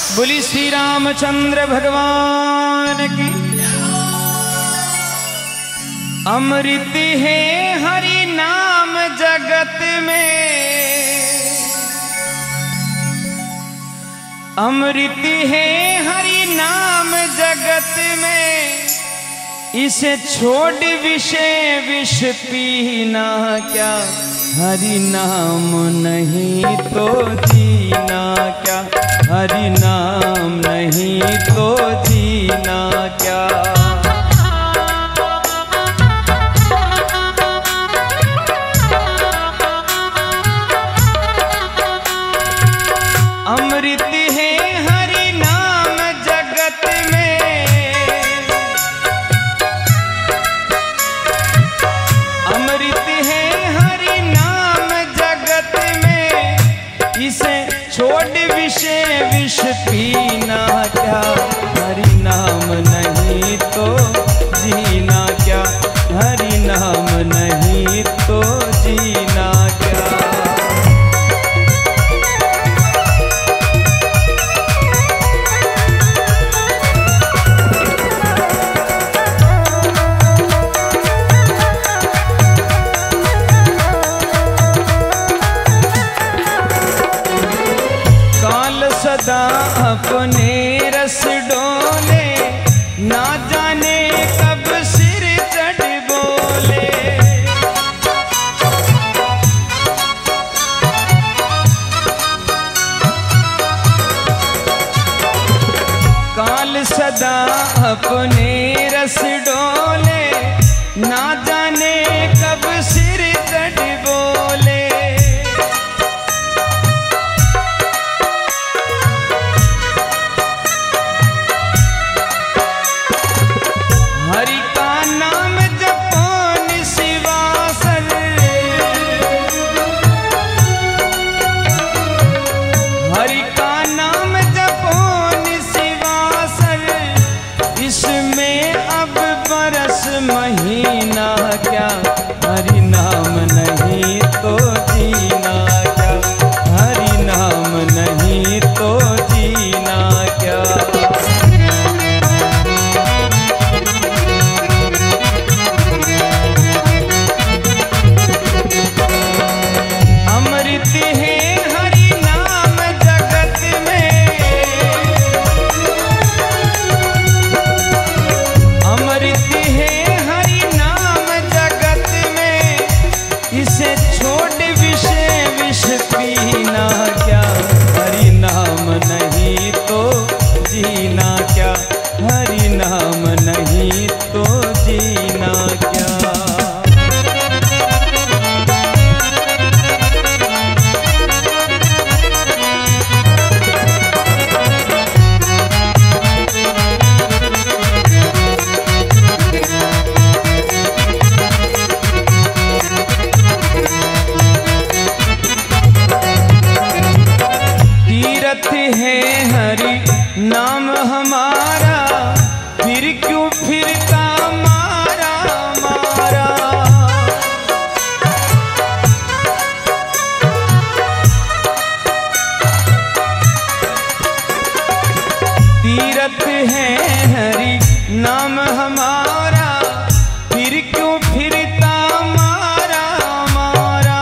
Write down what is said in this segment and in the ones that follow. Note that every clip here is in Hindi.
बोली श्री रामचंद्र भगवान की। अमृत है हरि नाम जगत में, अमृत है हरि नाम जगत में, इसे छोड़ विषय विष पीना क्या, हरि नाम नहीं तो जीना क्या, हरि नाम नहीं तो जीना क्या। अमृत है हरि नाम जगत में, अमृत है हरि नाम जगत में, इसे छोड़ विषय विष पीना क्या, हरि नाम नहीं तो जीना क्या, हरि नाम नहीं तो जीना क्या। सदा अपने रस डोले, ना जाने कब सिर चढ़ बोले। काल सदा अपने रस डोले, ना जाने कब सिर चढ़ बोले। हरि का नाम जपो निशिवासर, हरि का नाम जपो निशिवासर, इसमें अब बरस महीना क्या, हरि नाम नहीं तो जीना क्या, हरि नाम नहीं तो जीना क्या। हरि नाम नहीं तो जीना क्या। तीर्थ है हरि नाम हमारा, फिर क्यों फिरता मारा मारा। तीर्थ है हरि नाम हमारा, फिर क्यों फिरता मारा मारा।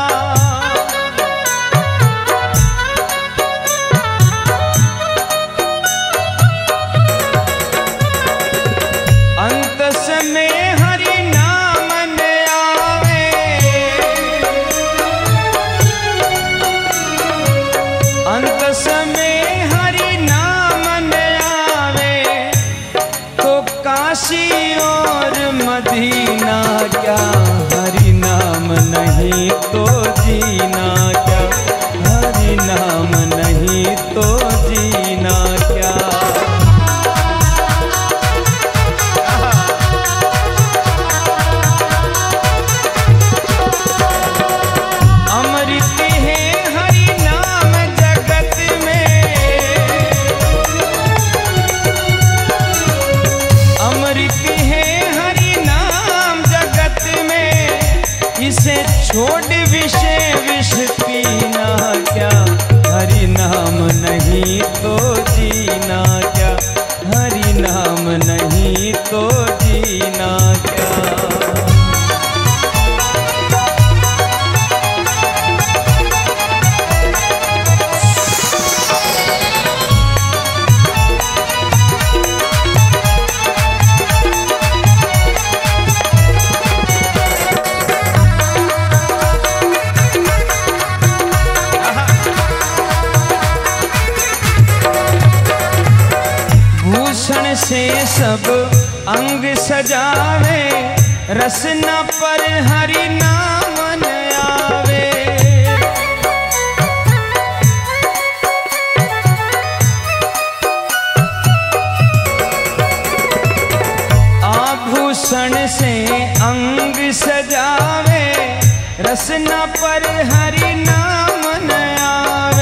अंत में हरि नाम न आवे, अंत में हरि नाम न आवे, तो काशी और मदीना क्या, हरि नाम नहीं तो जीना क्या, हरि नाम नहीं तो जीना क्या। अमृत है हरि नाम जगत में, अमृत है हरि नाम जगत में, इसे छोड़ विषय विष पीना क्या, हरि नाम नहीं तो जी जीना क्या, हरि नाम नहीं तो जीना क्या। भूषण से सब अंग सजावे, रसना पर हरि नाम न आवे। आभूषण से अंग सजावे, रसना पर हरि नाम न आवे।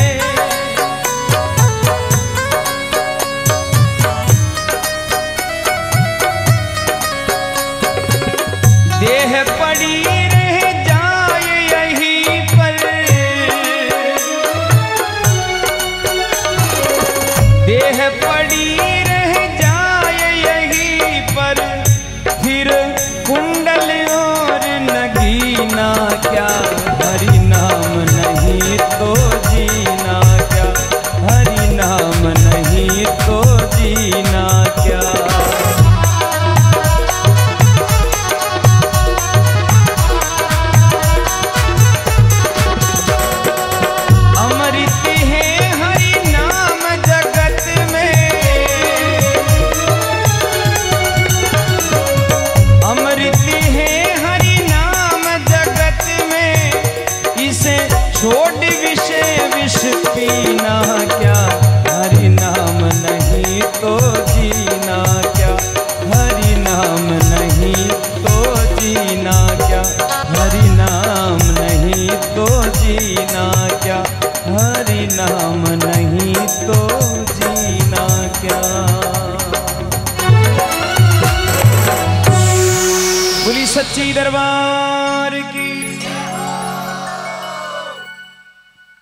देह पड़ी रह जाए यहीं पर, देह पड़ी रह जाए यहीं पर, फिर कुंडल और नगीना क्या, हरि नाम नहीं तो जीना क्या, हरि नाम नहीं तो जीना क्या। छोड़ विषय विष पीना क्या, हरि नाम नहीं तो जीना क्या, हरि नाम नहीं तो जीना क्या, हरि नाम नहीं तो जीना क्या, हरि नाम नहीं तो जीना क्या। बोली सच्ची दरबार की।